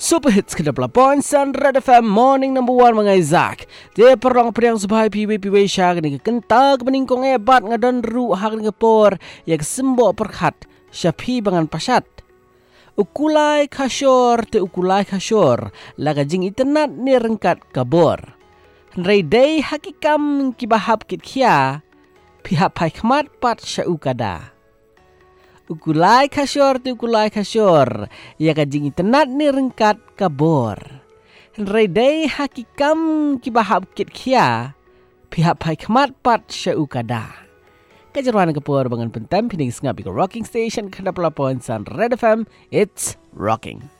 Super hits kedap lapon Sun Red FM morning number 1 mga Isaac. Dia perang priang subhay piwi sya kini kentag meningkong ebat ngadon ru hak ngepor yak sembo perkhat syapi bangan pasyat. Ukulai kasyor te ukulai kasyor laga jing internet ni rengkat kabor. Henry day hakikam kibahap kit kia pihak pai khmat pat syau kada. Ukulai kasyor tu ukulai kasyor ya kajing internet ni rengkat kabor. Henry day hakikam kibahap kit kia pihak pai khmat pat syau kada. Kajarwan kapur bangan pentam pining sengap iko rocking station kadap lapon Sun Red FM. It's rocking.